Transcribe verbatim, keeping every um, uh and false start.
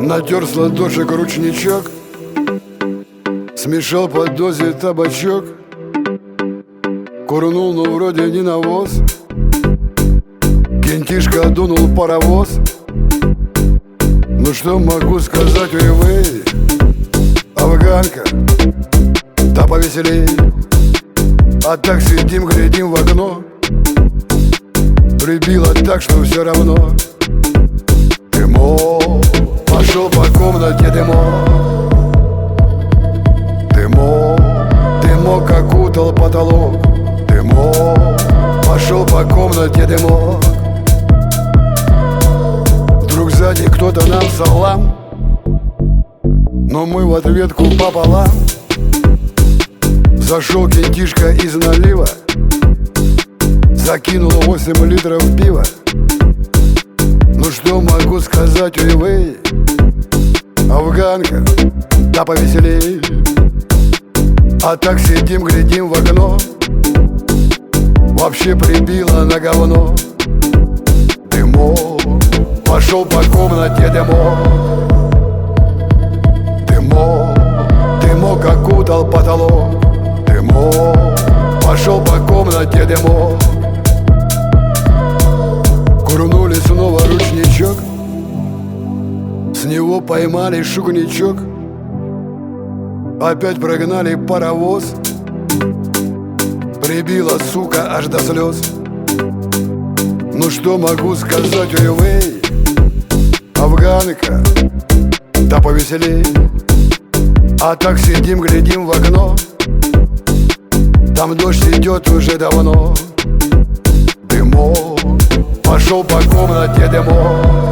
Натер с ладошек ручничок, смешал под дозе табачок, курнул, но вроде не навоз. Кентишка дунул паровоз. Ну что могу сказать, ой-вей, афганка, да повеселей. А так сидим, глядим в окно, прибило так, что все равно. Дымок, пошел по комнате дымок. Дымок, дымок окутал потолок. Дымок, пошел по комнате дымок. Вдруг сзади кто-то нам салам, но мы в ответку пополам. Зашел кентишка из налива, закинул восемь литров пива. Ну что могу сказать, ой-вей, афганка, да повеселей. А так сидим, глядим в окно, вообще прибило на говно. Дымок, пошел по комнате дымок. Дымок, дымок окутал потолок. Дымок, пошел по комнате дымок. Курнули снова ручничок, с него поймали шугничок. Опять прогнали паровоз, прибила, сука, аж до слез. Ну что могу сказать, ой-вей, афганка, да повеселей. А так сидим, глядим в окно, там дождь идет уже давно. Дымок, пошел по комнате дымок.